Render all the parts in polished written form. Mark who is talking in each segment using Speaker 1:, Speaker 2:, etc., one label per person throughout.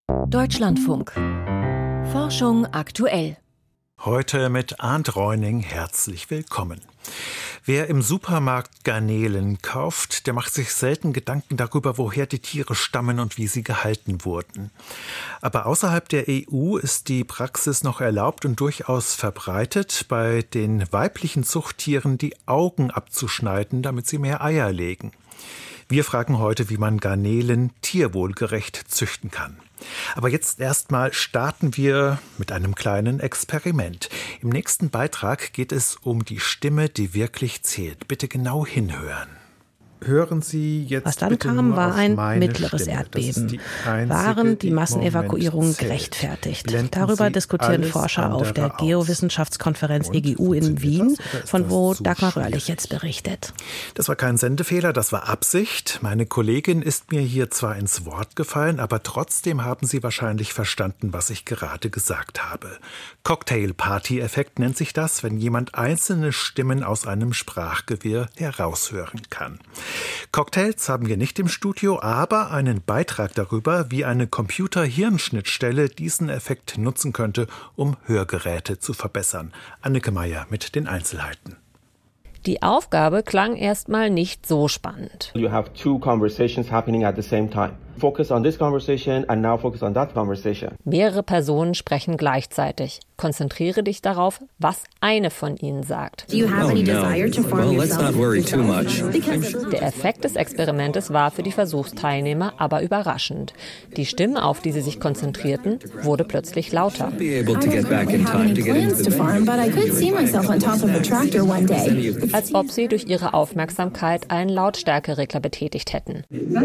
Speaker 1: Deutschlandfunk. Forschung aktuell.
Speaker 2: Heute mit Arndt Reuning herzlich willkommen. Wer im Supermarkt Garnelen kauft, der macht sich selten Gedanken darüber, woher die Tiere stammen und wie sie gehalten wurden. Aber außerhalb der EU ist die Praxis noch erlaubt und durchaus verbreitet, bei den weiblichen Zuchttieren die Augen abzuschneiden, damit sie mehr Eier legen. Wir fragen heute, wie man Garnelen tierwohlgerecht züchten kann. Aber jetzt erstmal starten wir mit einem kleinen Experiment. Im nächsten Beitrag geht es um die Stimme, die wirklich zählt. Bitte genau hinhören. Hören Sie jetzt
Speaker 3: Was dann
Speaker 2: bitte
Speaker 3: kam,
Speaker 2: nur
Speaker 3: war
Speaker 2: auf
Speaker 3: ein
Speaker 2: meine
Speaker 3: mittleres
Speaker 2: Stimme.
Speaker 3: Erdbeben.
Speaker 2: Einzige,
Speaker 3: Waren die Massenevakuierungen
Speaker 2: zählt.
Speaker 3: gerechtfertigt?
Speaker 2: Blenden
Speaker 3: Darüber
Speaker 2: Sie
Speaker 3: diskutieren
Speaker 2: alles
Speaker 3: Forscher auf der
Speaker 2: andere aus.
Speaker 3: Geowissenschaftskonferenz
Speaker 2: Und
Speaker 3: EGU in
Speaker 2: funktioniert
Speaker 3: Wien,
Speaker 2: das oder ist
Speaker 3: von
Speaker 2: das
Speaker 3: wo
Speaker 2: zu
Speaker 3: Dagmar
Speaker 2: schwierig?
Speaker 3: Röhrlich jetzt berichtet.
Speaker 2: Das war kein Sendefehler, das war Absicht. Meine Kollegin ist mir hier zwar ins Wort gefallen, aber trotzdem haben Sie wahrscheinlich verstanden, was ich gerade gesagt habe. Cocktail-Party-Effekt nennt sich das, wenn jemand einzelne Stimmen aus einem Sprachgewirr heraushören kann. Cocktails haben wir nicht im Studio, aber einen Beitrag darüber, wie eine Computer-Hirnschnittstelle diesen Effekt nutzen könnte, um Hörgeräte zu verbessern. Anneke Meyer mit den Einzelheiten.
Speaker 4: Die Aufgabe klang erstmal nicht so spannend.
Speaker 5: You have two conversations happening at the same time. Focus on this conversation and now focus on that conversation.
Speaker 4: Mehrere Personen sprechen gleichzeitig. Konzentriere dich darauf, was eine von ihnen sagt.
Speaker 6: Der
Speaker 4: Effekt des Experimentes war für die Versuchsteilnehmer aber überraschend. Die Stimme, auf die sie sich konzentrierten, wurde plötzlich lauter. Als ob sie durch ihre Aufmerksamkeit einen Lautstärkeregler betätigt hätten.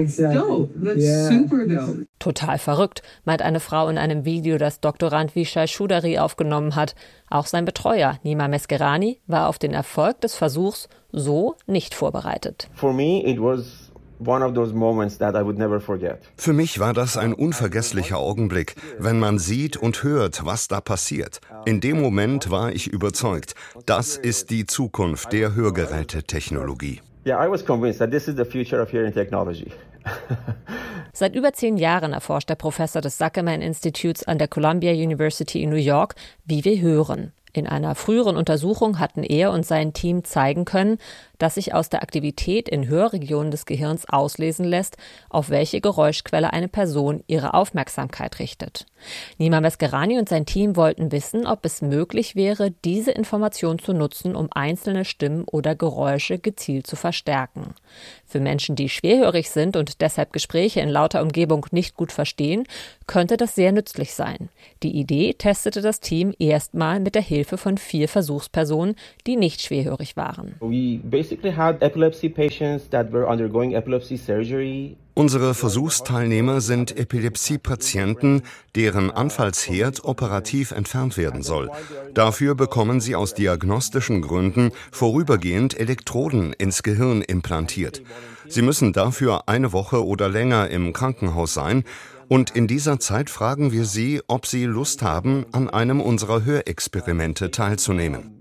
Speaker 4: Total verrückt, meint eine Frau in einem Video, das Doktorand Vishal Choudhary aufgenommen hat. Auch sein Betreuer, Nima Meskerani, war auf den Erfolg des Versuchs so nicht vorbereitet.
Speaker 5: For me, it was one of those moments that I would never forget.
Speaker 7: Für mich war das ein unvergesslicher Augenblick, wenn man sieht und hört, was da passiert. In dem Moment war ich überzeugt, das ist die Zukunft der Hörgerätetechnologie.
Speaker 5: Yeah, I was convinced that this is the future of hearing technology.
Speaker 4: Seit über 10 Jahren erforscht der Professor des Zuckerman Institutes an der Columbia University in New York, wie wir hören. In einer früheren Untersuchung hatten er und sein Team zeigen können, dass sich aus der Aktivität in Hörregionen des Gehirns auslesen lässt, auf welche Geräuschquelle eine Person ihre Aufmerksamkeit richtet. Nima Meskerani und sein Team wollten wissen, ob es möglich wäre, diese Information zu nutzen, um einzelne Stimmen oder Geräusche gezielt zu verstärken. Für Menschen, die schwerhörig sind und deshalb Gespräche in lauter Umgebung nicht gut verstehen, könnte das sehr nützlich sein. Die Idee testete das Team erstmal mit der Hilfe von 4 Versuchspersonen, die nicht schwerhörig waren.
Speaker 5: We basically had epilepsy patients that were undergoing epilepsy surgery.
Speaker 7: Unsere Versuchsteilnehmer sind Epilepsiepatienten, deren Anfallsherd operativ entfernt werden soll. Dafür bekommen sie aus diagnostischen Gründen vorübergehend Elektroden ins Gehirn implantiert. Sie müssen dafür eine Woche oder länger im Krankenhaus sein. Und in dieser Zeit fragen wir sie, ob sie Lust haben, an einem unserer Hörexperimente teilzunehmen.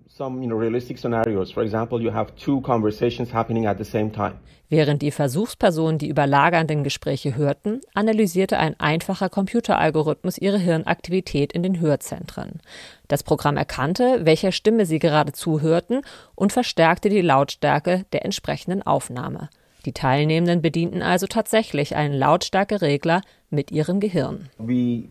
Speaker 4: Während die Versuchspersonen die überlagernden Gespräche hörten, analysierte ein einfacher Computeralgorithmus ihre Hirnaktivität in den Hörzentren. Das Programm erkannte, welcher Stimme sie gerade zuhörten und verstärkte die Lautstärke der entsprechenden Aufnahme. Die Teilnehmenden bedienten also tatsächlich einen Lautstärkeregler mit ihrem Gehirn.
Speaker 7: Wir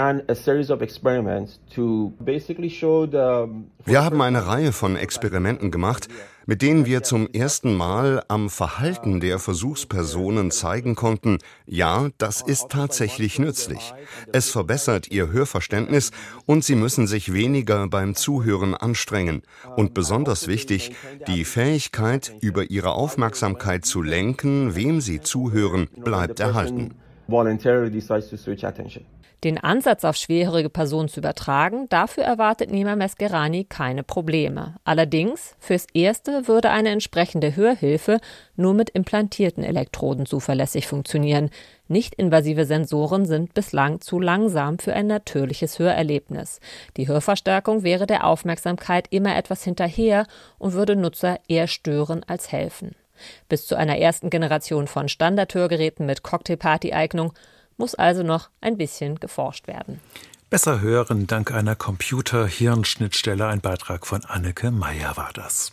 Speaker 7: haben eine Reihe von Experimenten gemacht, mit denen wir zum ersten Mal am Verhalten der Versuchspersonen zeigen konnten, ja, das ist tatsächlich nützlich. Es verbessert ihr Hörverständnis und sie müssen sich weniger beim Zuhören anstrengen. Und besonders wichtig, die Fähigkeit, über ihre Aufmerksamkeit zu lenken, wem sie zuhören, bleibt erhalten.
Speaker 4: Den Ansatz auf schwerhörige Personen zu übertragen, dafür erwartet Nima Meskerani keine Probleme. Allerdings, fürs Erste würde eine entsprechende Hörhilfe nur mit implantierten Elektroden zuverlässig funktionieren. Nicht-invasive Sensoren sind bislang zu langsam für ein natürliches Hörerlebnis. Die Hörverstärkung wäre der Aufmerksamkeit immer etwas hinterher und würde Nutzer eher stören als helfen. Bis zu einer ersten Generation von Standardhörgeräten mit Cocktailparty-Eignung muss also noch ein bisschen geforscht werden.
Speaker 2: Besser hören dank einer Computer-Hirn-Schnittstelle. Ein Beitrag von Anneke Meyer war das.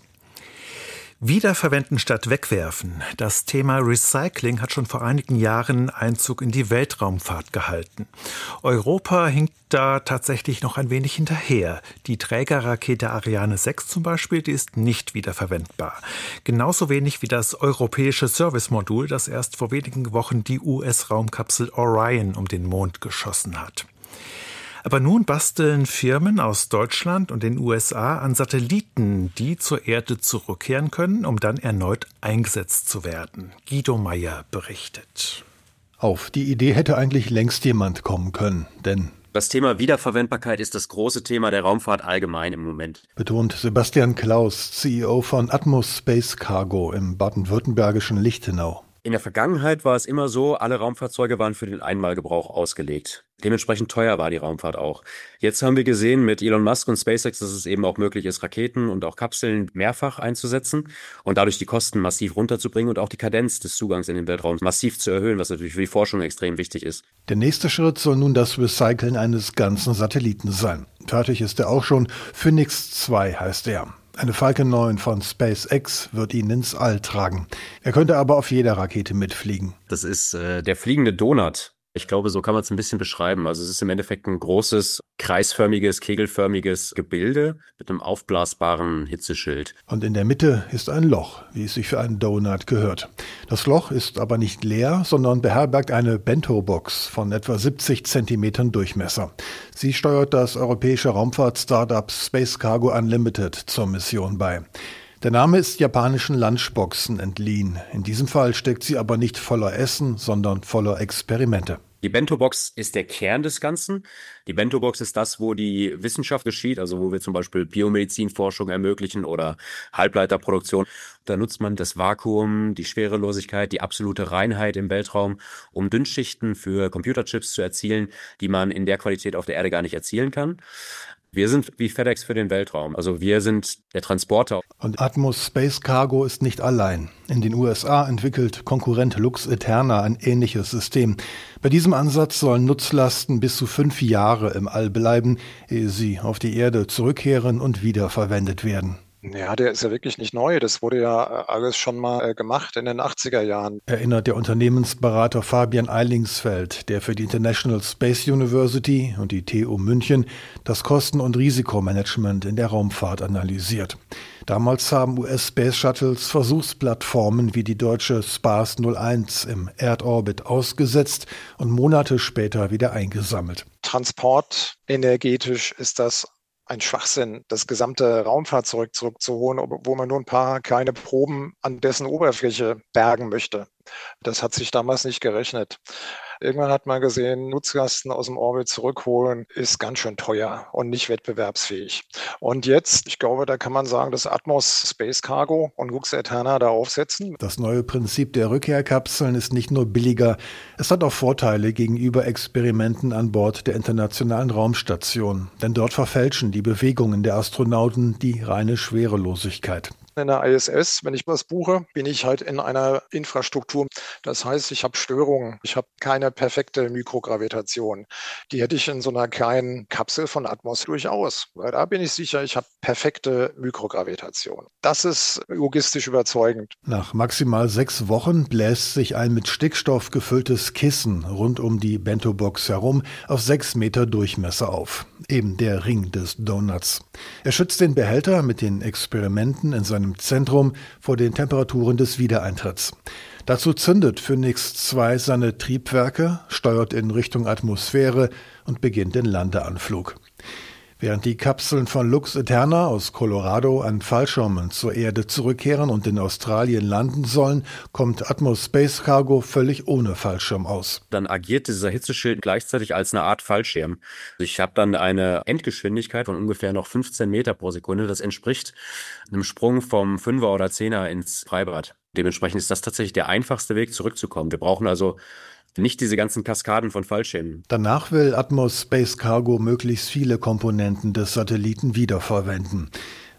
Speaker 2: Wiederverwenden statt wegwerfen. Das Thema Recycling hat schon vor einigen Jahren Einzug in die Weltraumfahrt gehalten. Europa hinkt da tatsächlich noch ein wenig hinterher. Die Trägerrakete Ariane 6 zum Beispiel, die ist nicht wiederverwendbar. Genauso wenig wie das europäische Servicemodul, das erst vor wenigen Wochen die US-Raumkapsel Orion um den Mond geschossen hat. Aber nun basteln Firmen aus Deutschland und den USA an Satelliten, die zur Erde zurückkehren können, um dann erneut eingesetzt zu werden. Guido Meyer berichtet.
Speaker 6: Auf die Idee hätte eigentlich längst jemand kommen können, denn
Speaker 8: das Thema Wiederverwendbarkeit ist das große Thema der Raumfahrt allgemein im Moment,
Speaker 6: betont Sebastian Klaus, CEO von Atmos Space Cargo im baden-württembergischen Lichtenau.
Speaker 8: In der Vergangenheit war es immer so, alle Raumfahrzeuge waren für den Einmalgebrauch ausgelegt. Dementsprechend teuer war die Raumfahrt auch. Jetzt haben wir gesehen mit Elon Musk und SpaceX, dass es eben auch möglich ist, Raketen und auch Kapseln mehrfach einzusetzen und dadurch die Kosten massiv runterzubringen und auch die Kadenz des Zugangs in den Weltraum massiv zu erhöhen, was natürlich für die Forschung extrem wichtig ist.
Speaker 6: Der nächste Schritt soll nun das Recyceln eines ganzen Satelliten sein. Fertig ist er auch schon. Phoenix 2 heißt er. Eine Falcon 9 von SpaceX wird ihn ins All tragen. Er könnte aber auf jeder Rakete mitfliegen.
Speaker 8: Das ist der fliegende Donut. Ich glaube, so kann man es ein bisschen beschreiben. Also es ist im Endeffekt ein großes, kreisförmiges, kegelförmiges Gebilde mit einem aufblasbaren Hitzeschild.
Speaker 6: Und in der Mitte ist ein Loch, wie es sich für einen Donut gehört. Das Loch ist aber nicht leer, sondern beherbergt eine Bento-Box von etwa 70 Zentimetern Durchmesser. Sie steuert das europäische Raumfahrt-Startup Space Cargo Unlimited zur Mission bei. Der Name ist japanischen Lunchboxen entliehen. In diesem Fall steckt sie aber nicht voller Essen, sondern voller Experimente.
Speaker 8: Die Bento-Box ist der Kern des Ganzen. Die Bento-Box ist das, wo die Wissenschaft geschieht, also wo wir zum Beispiel Biomedizinforschung ermöglichen oder Halbleiterproduktion. Da nutzt man das Vakuum, die Schwerelosigkeit, die absolute Reinheit im Weltraum, um Dünnschichten für Computerchips zu erzielen, die man in der Qualität auf der Erde gar nicht erzielen kann. Wir sind wie FedEx für den Weltraum, also wir sind der Transporter.
Speaker 6: Und Atmos Space Cargo ist nicht allein. In den USA entwickelt Konkurrent Lux Eterna ein ähnliches System. Bei diesem Ansatz sollen Nutzlasten bis zu 5 Jahre im All bleiben, ehe sie auf die Erde zurückkehren und wiederverwendet werden.
Speaker 9: Ja, der ist ja wirklich nicht neu. Das wurde ja alles schon mal gemacht in den 80er Jahren.
Speaker 6: Erinnert der Unternehmensberater Fabian Eilingsfeld, der für die International Space University und die TU München das Kosten- und Risikomanagement in der Raumfahrt analysiert. Damals haben US-Space Shuttles Versuchsplattformen wie die deutsche Spars 01 im Erdorbit ausgesetzt und Monate später wieder eingesammelt.
Speaker 9: Transport energetisch ist das ein Schwachsinn, das gesamte Raumfahrzeug zurückzuholen, wo man nur ein paar kleine Proben an dessen Oberfläche bergen möchte. Das hat sich damals nicht gerechnet. Irgendwann hat man gesehen, Nutzlasten aus dem Orbit zurückholen ist ganz schön teuer und nicht wettbewerbsfähig. Und jetzt, ich glaube, da kann man sagen, dass Atmos Space Cargo und Lux Eterna da aufsetzen.
Speaker 6: Das neue Prinzip der Rückkehrkapseln ist nicht nur billiger, es hat auch Vorteile gegenüber Experimenten an Bord der Internationalen Raumstation. Denn dort verfälschen die Bewegungen der Astronauten die reine Schwerelosigkeit.
Speaker 9: In der ISS, wenn ich was buche, bin ich halt in einer Infrastruktur. Das heißt, ich habe Störungen. Ich habe keine perfekte Mikrogravitation. Die hätte ich in so einer kleinen Kapsel von Atmos durchaus. Weil da bin ich sicher, ich habe perfekte Mikrogravitation. Das ist logistisch überzeugend.
Speaker 6: Nach maximal 6 Wochen bläst sich ein mit Stickstoff gefülltes Kissen rund um die Bento-Box herum auf 6 Meter Durchmesser auf. Eben der Ring des Donuts. Er schützt den Behälter mit den Experimenten in seinem Zentrum vor den Temperaturen des Wiedereintritts. Dazu zündet Phoenix 2 seine Triebwerke, steuert in Richtung Atmosphäre und beginnt den Landeanflug. Während die Kapseln von Lux Eterna aus Colorado an Fallschirmen zur Erde zurückkehren und in Australien landen sollen, kommt Atmos Space Cargo völlig ohne Fallschirm aus.
Speaker 8: Dann agiert dieser Hitzeschild gleichzeitig als eine Art Fallschirm. Ich habe dann eine Endgeschwindigkeit von ungefähr noch 15 Meter pro Sekunde. Das entspricht einem Sprung vom 5er oder 10er ins Freibad. Dementsprechend ist das tatsächlich der einfachste Weg zurückzukommen. Wir brauchen also nicht diese ganzen Kaskaden von Fallschirmen.
Speaker 6: Danach will Atmos Space Cargo möglichst viele Komponenten des Satelliten wiederverwenden.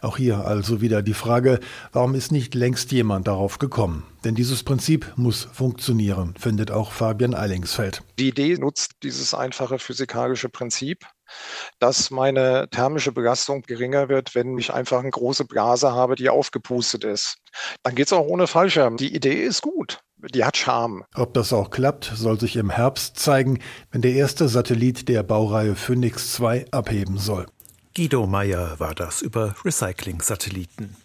Speaker 6: Auch hier also wieder die Frage, warum ist nicht längst jemand darauf gekommen? Denn dieses Prinzip muss funktionieren, findet auch Fabian Eilingsfeld.
Speaker 9: Die Idee nutzt dieses einfache physikalische Prinzip, dass meine thermische Belastung geringer wird, wenn ich einfach eine große Blase habe, die aufgepustet ist. Dann geht es auch ohne Fallschirm. Die Idee ist gut. Die hat Charme.
Speaker 6: Ob das auch klappt, soll sich im Herbst zeigen, wenn der erste Satellit der Baureihe Phoenix 2 abheben soll.
Speaker 2: Guido Meyer war das über Recycling-Satelliten.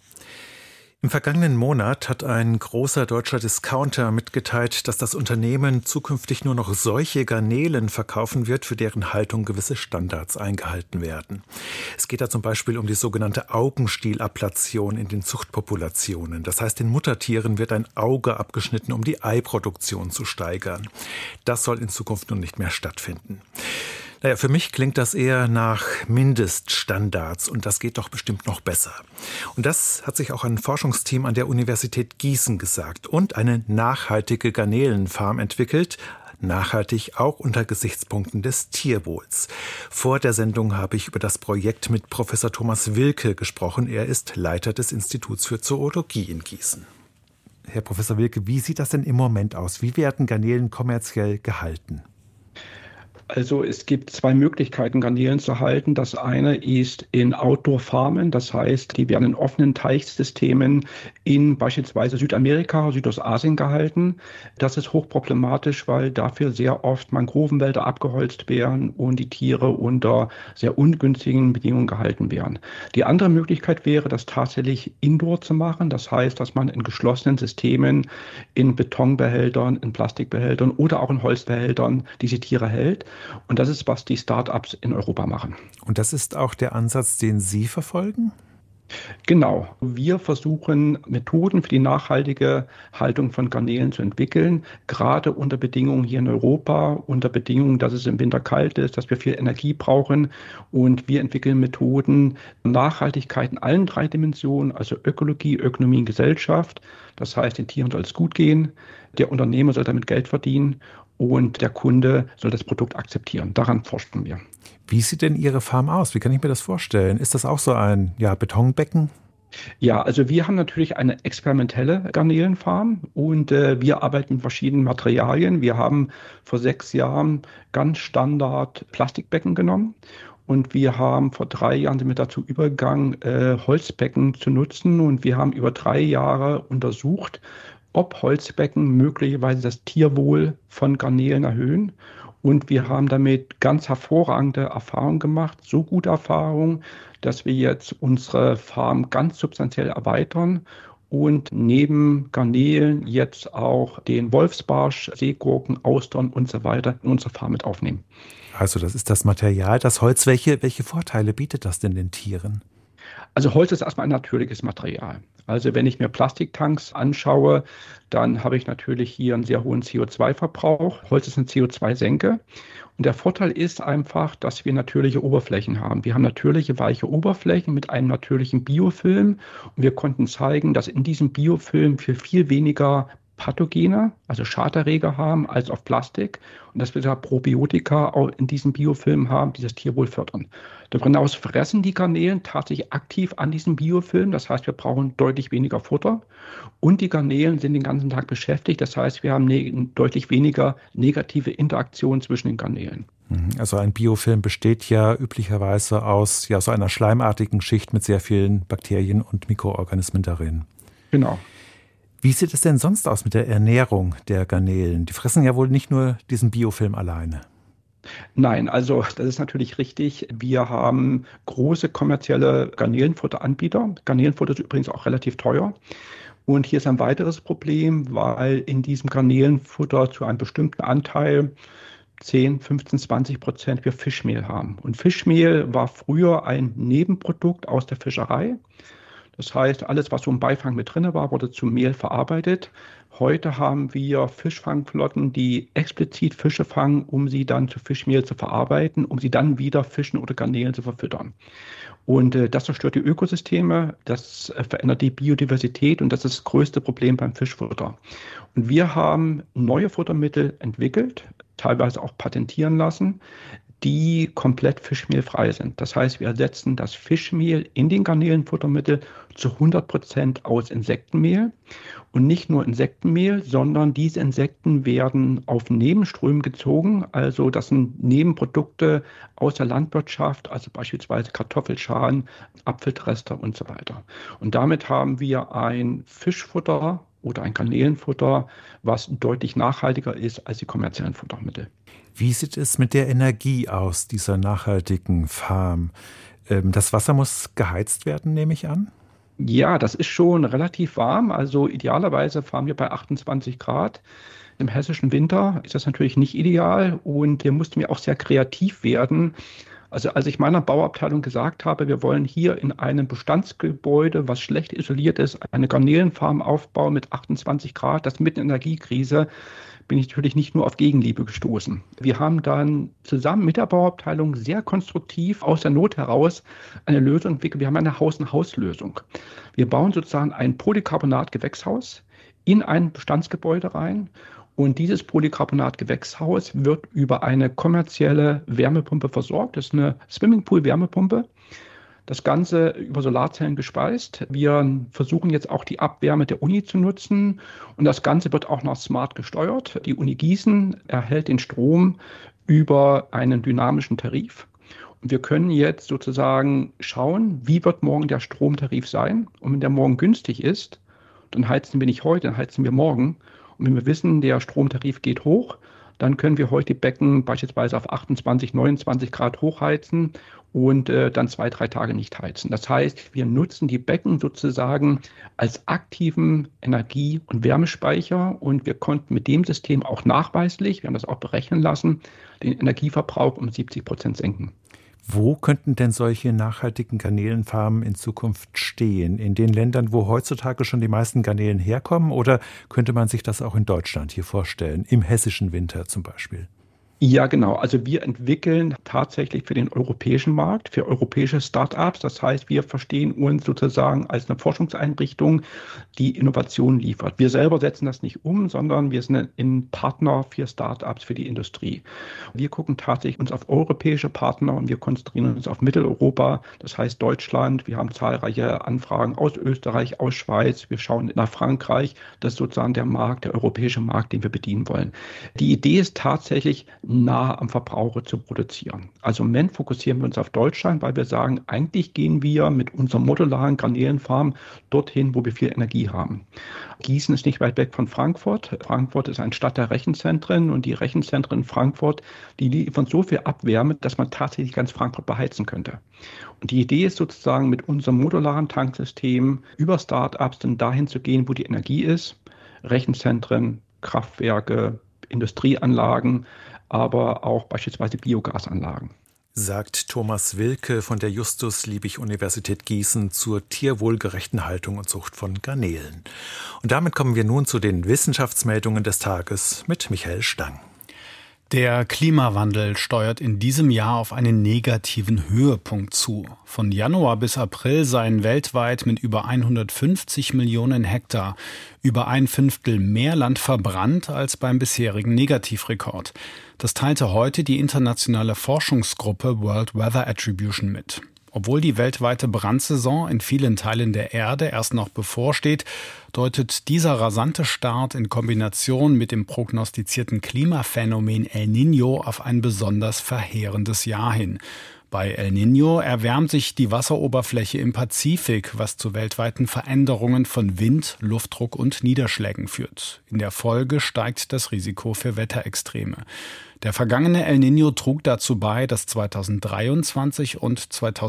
Speaker 2: Im vergangenen Monat hat ein großer deutscher Discounter mitgeteilt, dass das Unternehmen zukünftig nur noch solche Garnelen verkaufen wird, für deren Haltung gewisse Standards eingehalten werden. Es geht da zum Beispiel um die sogenannte Augenstielablation in den Zuchtpopulationen. Das heißt, den Muttertieren wird ein Auge abgeschnitten, um die Eiproduktion zu steigern. Das soll in Zukunft nun nicht mehr stattfinden. Naja, für mich klingt das eher nach Mindeststandards und das geht doch bestimmt noch besser. Und das hat sich auch ein Forschungsteam an der Universität Gießen gesagt und eine nachhaltige Garnelenfarm entwickelt. Nachhaltig auch unter Gesichtspunkten des Tierwohls. Vor der Sendung habe ich über das Projekt mit Professor Thomas Wilke gesprochen. Er ist Leiter des Instituts für Zoologie in Gießen. Herr Professor Wilke, wie sieht das denn im Moment aus? Wie werden Garnelen kommerziell gehalten?
Speaker 10: Also es gibt zwei Möglichkeiten, Garnelen zu halten. Das eine ist in Outdoor-Farmen, das heißt, die werden in offenen Teichsystemen in beispielsweise Südamerika, Südostasien gehalten. Das ist hochproblematisch, weil dafür sehr oft Mangrovenwälder abgeholzt werden und die Tiere unter sehr ungünstigen Bedingungen gehalten werden. Die andere Möglichkeit wäre, das tatsächlich indoor zu machen. Das heißt, dass man in geschlossenen Systemen, in Betonbehältern, in Plastikbehältern oder auch in Holzbehältern diese Tiere hält. Und das ist, was die Start-ups in Europa machen.
Speaker 2: Und das ist auch der Ansatz, den Sie verfolgen?
Speaker 10: Genau. Wir versuchen, Methoden für die nachhaltige Haltung von Garnelen zu entwickeln, gerade unter Bedingungen hier in Europa, unter Bedingungen, dass es im Winter kalt ist, dass wir viel Energie brauchen. Und wir entwickeln Methoden, Nachhaltigkeit in allen drei Dimensionen, also Ökologie, Ökonomie und Gesellschaft. Das heißt, den Tieren soll es gut gehen, der Unternehmer soll damit Geld verdienen und der Kunde soll das Produkt akzeptieren. Daran forschen wir.
Speaker 2: Wie sieht denn Ihre Farm aus? Wie kann ich mir das vorstellen? Ist das auch so ein Betonbecken?
Speaker 10: Ja, also wir haben natürlich eine experimentelle Garnelenfarm und wir arbeiten mit verschiedenen Materialien. Wir haben vor 6 Jahren ganz Standard Plastikbecken genommen. Und wir haben vor 3 Jahren sind wir dazu übergegangen, Holzbecken zu nutzen. Und wir haben über 3 Jahre untersucht, ob Holzbecken möglicherweise das Tierwohl von Garnelen erhöhen. Und wir haben damit ganz hervorragende Erfahrungen gemacht, so gute Erfahrungen, dass wir jetzt unsere Farm ganz substanziell erweitern und neben Garnelen jetzt auch den Wolfsbarsch, Seegurken, Austern und so weiter in unsere Farm mit aufnehmen.
Speaker 2: Also das ist das Material, das Holz. Welche Vorteile bietet das denn den Tieren?
Speaker 10: Also Holz ist erstmal ein natürliches Material. Also wenn ich mir Plastiktanks anschaue, dann habe ich natürlich hier einen sehr hohen CO2-Verbrauch. Holz ist eine CO2-Senke. Und der Vorteil ist einfach, dass wir natürliche Oberflächen haben. Wir haben natürliche weiche Oberflächen mit einem natürlichen Biofilm. Und wir konnten zeigen, dass in diesem Biofilm wir viel weniger Pathogene, also Schaderreger haben, als auf Plastik. Und dass wir da Probiotika auch in diesem Biofilm haben, die das Tierwohl fördern. Darüber hinaus fressen die Garnelen tatsächlich aktiv an diesem Biofilm. Das heißt, wir brauchen deutlich weniger Futter. Und die Garnelen sind den ganzen Tag beschäftigt. Das heißt, wir haben deutlich weniger negative Interaktion zwischen den Garnelen.
Speaker 2: Also ein Biofilm besteht ja üblicherweise aus so einer schleimartigen Schicht mit sehr vielen Bakterien und Mikroorganismen darin.
Speaker 10: Genau.
Speaker 2: Wie sieht es denn sonst aus mit der Ernährung der Garnelen? Die fressen ja wohl nicht nur diesen Biofilm alleine.
Speaker 10: Nein, also das ist natürlich richtig. Wir haben große kommerzielle Garnelenfutteranbieter. Garnelenfutter ist übrigens auch relativ teuer. Und hier ist ein weiteres Problem, weil in diesem Garnelenfutter zu einem bestimmten Anteil 10, 15, 20% wir Fischmehl haben. Und Fischmehl war früher ein Nebenprodukt aus der Fischerei. Das heißt, alles, was so im Beifang mit drin war, wurde zu Mehl verarbeitet. Heute haben wir Fischfangflotten, die explizit Fische fangen, um sie dann zu Fischmehl zu verarbeiten, um sie dann wieder Fischen oder Garnelen zu verfüttern. Und das zerstört die Ökosysteme, das verändert die Biodiversität und das ist das größte Problem beim Fischfutter. Und wir haben neue Futtermittel entwickelt, teilweise auch patentieren lassen, die komplett fischmehlfrei sind. Das heißt, wir ersetzen das Fischmehl in den Garnelenfuttermittel zu 100% aus Insektenmehl. Und nicht nur Insektenmehl, sondern diese Insekten werden auf Nebenströmen gezogen. Also das sind Nebenprodukte aus der Landwirtschaft, also beispielsweise Kartoffelschalen, Apfeltrester und so weiter. Und damit haben wir ein Fischfutter oder ein Garnelenfutter, was deutlich nachhaltiger ist als die kommerziellen Futtermittel.
Speaker 2: Wie sieht es mit der Energie aus, dieser nachhaltigen Farm? Das Wasser muss geheizt werden, nehme ich an?
Speaker 10: Ja, das ist schon relativ warm. Also idealerweise fahren wir bei 28 Grad. Im hessischen Winter ist das natürlich nicht ideal und hier mussten wir auch sehr kreativ werden. Also als ich meiner Bauabteilung gesagt habe, wir wollen hier in einem Bestandsgebäude, was schlecht isoliert ist, eine Garnelenfarm aufbauen mit 28 Grad, das mitten in der Energiekrise, bin ich natürlich nicht nur auf Gegenliebe gestoßen. Wir haben dann zusammen mit der Bauabteilung sehr konstruktiv aus der Not heraus eine Lösung entwickelt. Wir haben eine Haus-in-Haus-Lösung. Wir bauen sozusagen ein Polycarbonat-Gewächshaus in ein Bestandsgebäude rein. Und dieses Polycarbonat-Gewächshaus wird über eine kommerzielle Wärmepumpe versorgt. Das ist eine Swimmingpool-Wärmepumpe. Das Ganze über Solarzellen gespeist. Wir versuchen jetzt auch die Abwärme der Uni zu nutzen. Und das Ganze wird auch noch smart gesteuert. Die Uni Gießen erhält den Strom über einen dynamischen Tarif. Und wir können jetzt sozusagen schauen, wie wird morgen der Stromtarif sein. Und wenn der morgen günstig ist, dann heizen wir nicht heute, dann heizen wir morgen. Und wenn wir wissen, der Stromtarif geht hoch, dann können wir heute die Becken beispielsweise auf 28, 29 Grad hochheizen und dann 2-3 Tage nicht heizen. Das heißt, wir nutzen die Becken sozusagen als aktiven Energie- und Wärmespeicher und wir konnten mit dem System auch nachweislich, wir haben das auch berechnen lassen, den Energieverbrauch um 70% senken.
Speaker 2: Wo könnten denn solche nachhaltigen Garnelenfarmen in Zukunft stehen? In den Ländern, wo heutzutage schon die meisten Garnelen herkommen? Oder könnte man sich das auch in Deutschland hier vorstellen, im hessischen Winter zum Beispiel?
Speaker 10: Ja, genau. Also wir entwickeln tatsächlich für den europäischen Markt, für europäische Start-ups. Das heißt, wir verstehen uns sozusagen als eine Forschungseinrichtung, die Innovation liefert. Wir selber setzen das nicht um, sondern wir sind ein Partner für Start-ups, für die Industrie. Wir gucken tatsächlich uns auf europäische Partner und wir konzentrieren uns auf Mitteleuropa, das heißt Deutschland. Wir haben zahlreiche Anfragen aus Österreich, aus Schweiz. Wir schauen nach Frankreich. Das ist sozusagen der Markt, der europäische Markt, den wir bedienen wollen. Die Idee ist tatsächlich, nah am Verbraucher zu produzieren. Also im Moment fokussieren wir uns auf Deutschland, weil wir sagen, eigentlich gehen wir mit unserer modularen Garnelenfarm dorthin, wo wir viel Energie haben. Gießen ist nicht weit weg von Frankfurt. Frankfurt ist eine Stadt der Rechenzentren und die Rechenzentren in Frankfurt, die liefern so viel Abwärme, dass man tatsächlich ganz Frankfurt beheizen könnte. Und die Idee ist sozusagen mit unserem modularen Tanksystem über Start-ups dann dahin zu gehen, wo die Energie ist. Rechenzentren, Kraftwerke, Industrieanlagen, aber auch beispielsweise Biogasanlagen.
Speaker 2: Sagt Thomas Wilke von der Justus-Liebig-Universität Gießen zur tierwohlgerechten Haltung und Zucht von Garnelen. Und damit kommen wir nun zu den Wissenschaftsmeldungen des Tages mit Michael Stang.
Speaker 11: Der Klimawandel steuert in diesem Jahr auf einen negativen Höhepunkt zu. Von Januar bis April seien weltweit mit über 150 Millionen Hektar über 1/5 mehr Land verbrannt als beim bisherigen Negativrekord. Das teilte heute die internationale Forschungsgruppe World Weather Attribution mit. Obwohl die weltweite Brandsaison in vielen Teilen der Erde erst noch bevorsteht, deutet dieser rasante Start in Kombination mit dem prognostizierten Klimaphänomen El Niño auf ein besonders verheerendes Jahr hin. Bei El Niño erwärmt sich die Wasseroberfläche im Pazifik, was zu weltweiten Veränderungen von Wind, Luftdruck und Niederschlägen führt. In der Folge steigt das Risiko für Wetterextreme. Der vergangene El Niño trug dazu bei, dass 2023 und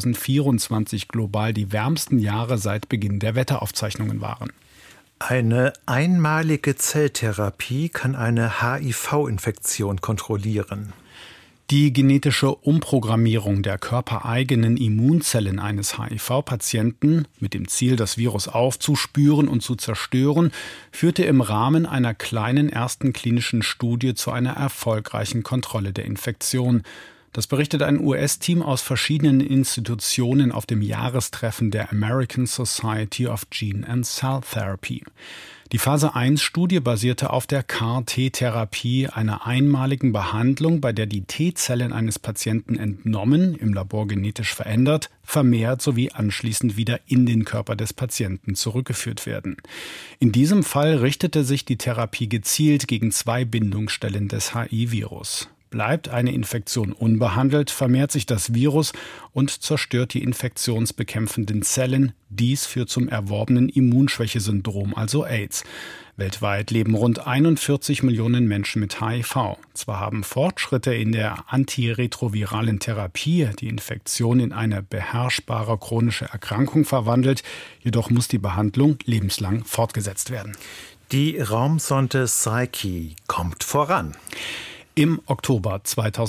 Speaker 11: 2024 global die wärmsten Jahre seit Beginn der Wetteraufzeichnungen waren.
Speaker 2: Eine einmalige Zelltherapie kann eine HIV-Infektion kontrollieren.
Speaker 11: Die genetische Umprogrammierung der körpereigenen Immunzellen eines HIV-Patienten mit dem Ziel, das Virus aufzuspüren und zu zerstören, führte im Rahmen einer kleinen ersten klinischen Studie zu einer erfolgreichen Kontrolle der Infektion. Das berichtet ein US-Team aus verschiedenen Institutionen auf dem Jahrestreffen der American Society of Gene and Cell Therapy. Die Phase-1-Studie basierte auf der CAR-T-Therapie, einer einmaligen Behandlung, bei der die T-Zellen eines Patienten entnommen, im Labor genetisch verändert, vermehrt sowie anschließend wieder in den Körper des Patienten zurückgeführt werden. In diesem Fall richtete sich die Therapie gezielt gegen 2 Bindungsstellen des HI-Virus. Bleibt eine Infektion unbehandelt, vermehrt sich das Virus und zerstört die infektionsbekämpfenden Zellen. Dies führt zum erworbenen Immunschwächesyndrom, also AIDS. Weltweit leben rund 41 Millionen Menschen mit HIV. Zwar haben Fortschritte in der antiretroviralen Therapie die Infektion in eine beherrschbare chronische Erkrankung verwandelt, jedoch muss die Behandlung lebenslang fortgesetzt werden.
Speaker 2: Die Raumsonde Psyche kommt voran.
Speaker 11: Im Oktober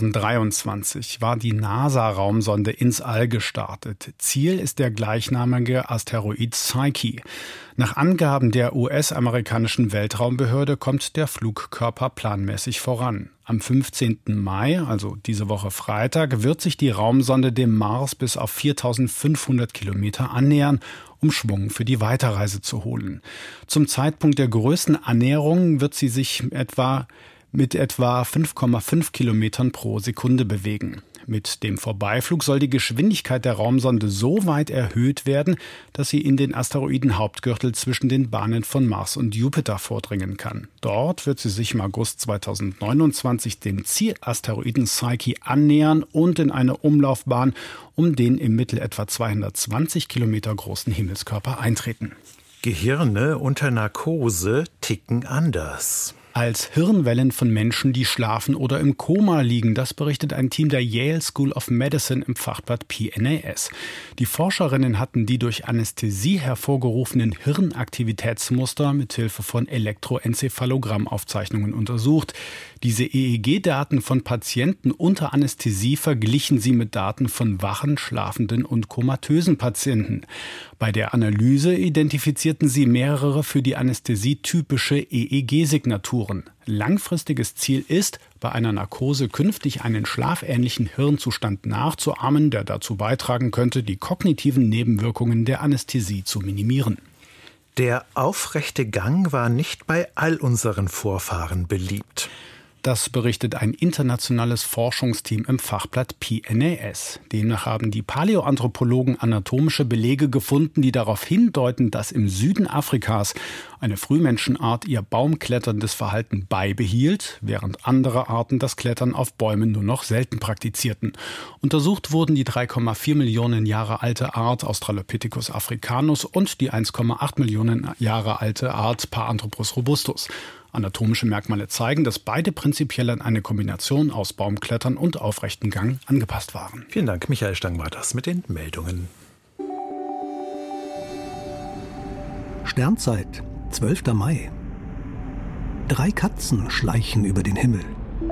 Speaker 11: 2023 war die NASA-Raumsonde ins All gestartet. Ziel ist der gleichnamige Asteroid Psyche. Nach Angaben der US-amerikanischen Weltraumbehörde kommt der Flugkörper planmäßig voran. Am 15. Mai, also diese Woche Freitag, wird sich die Raumsonde dem Mars bis auf 4.500 Kilometer annähern, um Schwung für die Weiterreise zu holen. Zum Zeitpunkt der größten Annäherung wird sie sich mit etwa 5,5 Kilometern pro Sekunde bewegen. Mit dem Vorbeiflug soll die Geschwindigkeit der Raumsonde so weit erhöht werden, dass sie in den Asteroidenhauptgürtel zwischen den Bahnen von Mars und Jupiter vordringen kann. Dort wird sie sich im August 2029 dem Zielasteroiden Psyche annähern und in eine Umlaufbahn um den im Mittel etwa 220 Kilometer großen Himmelskörper eintreten.
Speaker 2: Gehirne unter Narkose ticken anders
Speaker 11: als Hirnwellen von Menschen, die schlafen oder im Koma liegen. Das berichtet ein Team der Yale School of Medicine im Fachblatt PNAS. Die Forscherinnen hatten die durch Anästhesie hervorgerufenen Hirnaktivitätsmuster mithilfe von Elektroenzephalogramm-Aufzeichnungen untersucht. Diese EEG-Daten von Patienten unter Anästhesie verglichen sie mit Daten von wachen, schlafenden und komatösen Patienten. Bei der Analyse identifizierten sie mehrere für die Anästhesie typische EEG-Signaturen. Langfristiges Ziel ist, bei einer Narkose künftig einen schlafähnlichen Hirnzustand nachzuahmen, der dazu beitragen könnte, die kognitiven Nebenwirkungen der Anästhesie zu minimieren.
Speaker 2: Der aufrechte Gang war nicht bei all unseren Vorfahren beliebt.
Speaker 11: Das berichtet ein internationales Forschungsteam im Fachblatt PNAS. Demnach haben die Paläoanthropologen anatomische Belege gefunden, die darauf hindeuten, dass im Süden Afrikas eine Frühmenschenart ihr baumkletterndes Verhalten beibehielt, während andere Arten das Klettern auf Bäumen nur noch selten praktizierten. Untersucht wurden die 3,4 Millionen Jahre alte Art Australopithecus africanus und die 1,8 Millionen Jahre alte Art Paranthropus robustus. Anatomische Merkmale zeigen, dass beide prinzipiell an eine Kombination aus Baumklettern und aufrechten Gang angepasst waren.
Speaker 2: Vielen Dank, Michael Stang war das mit den Meldungen.
Speaker 12: Sternzeit, 12. Mai. 3 Katzen schleichen über den Himmel.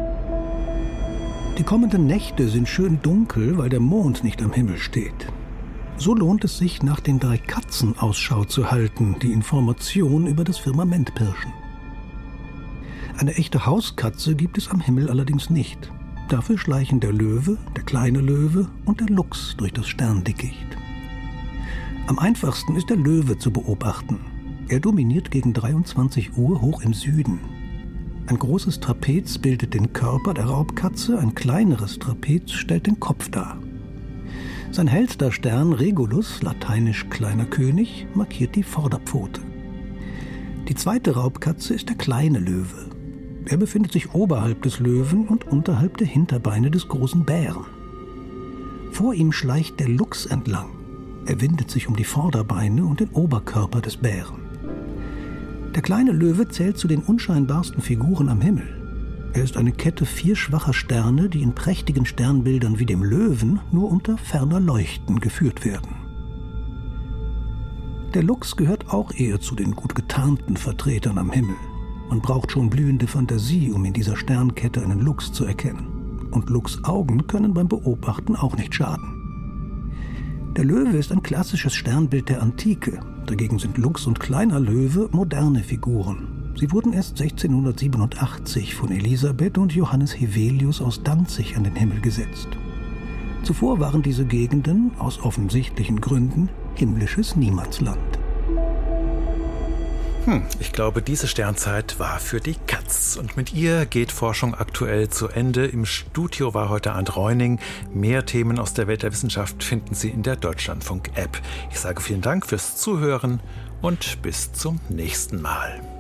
Speaker 12: Die kommenden Nächte sind schön dunkel, weil der Mond nicht am Himmel steht. So lohnt es sich, nach den 3 Katzen Ausschau zu halten, die Informationen über das Firmament pirschen. Eine echte Hauskatze gibt es am Himmel allerdings nicht. Dafür schleichen der Löwe, der kleine Löwe und der Luchs durch das Sterndickicht. Am einfachsten ist der Löwe zu beobachten. Er dominiert gegen 23 Uhr hoch im Süden. Ein großes Trapez bildet den Körper der Raubkatze, ein kleineres Trapez stellt den Kopf dar. Sein hellster Stern Regulus, lateinisch kleiner König, markiert die Vorderpfote. Die zweite Raubkatze ist der kleine Löwe. Er befindet sich oberhalb des Löwen und unterhalb der Hinterbeine des großen Bären. Vor ihm schleicht der Luchs entlang. Er windet sich um die Vorderbeine und den Oberkörper des Bären. Der kleine Löwe zählt zu den unscheinbarsten Figuren am Himmel. Er ist eine Kette 4 schwacher Sterne, die in prächtigen Sternbildern wie dem Löwen nur unter ferner Leuchten geführt werden. Der Luchs gehört auch eher zu den gut getarnten Vertretern am Himmel. Man braucht schon blühende Fantasie, um in dieser Sternkette einen Luchs zu erkennen. Und Luchsaugen können beim Beobachten auch nicht schaden. Der Löwe ist ein klassisches Sternbild der Antike. Dagegen sind Luchs und kleiner Löwe moderne Figuren. Sie wurden erst 1687 von Elisabeth und Johannes Hevelius aus Danzig an den Himmel gesetzt. Zuvor waren diese Gegenden aus offensichtlichen Gründen himmlisches Niemandsland.
Speaker 2: Ich glaube, diese Sternzeit war für die Katz. Und mit ihr geht Forschung aktuell zu Ende. Im Studio war heute Arndt Reuning. Mehr Themen aus der Welt der Wissenschaft finden Sie in der Deutschlandfunk-App. Ich sage vielen Dank fürs Zuhören und bis zum nächsten Mal.